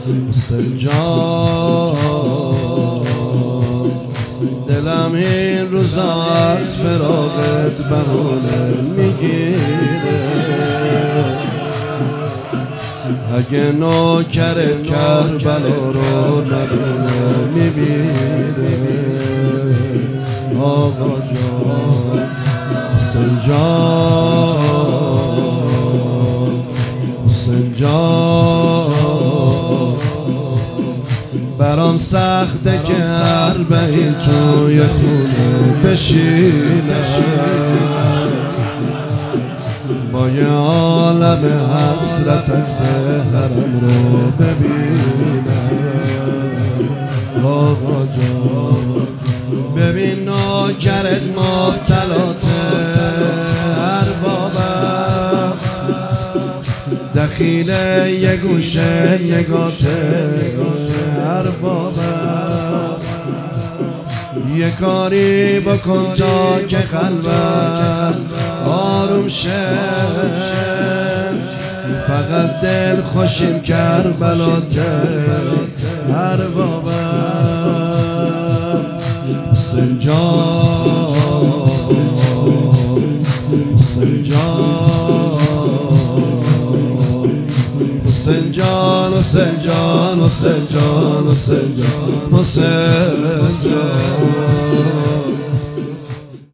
حسین جان دلم این روزا از فراقت بهونه میگیره. اگه نوکرت کربلا رو ندونه میبینه. آقا جان حسین جان حسین جان برام سخته که اربعین توی خونه بشینه، با یه عالم حسرت حرم رو ببینه. آقا جان ببین نوکرت مبتلات اربابم، دخیل یه گوشه نگات اربابم. یه کاری بکن تا که قلبم آروم شه، فقط دل خوشیم کربلات اربابم. حسین جان حسین جان حسین جان حسین جان حسین جان حسین جان حسین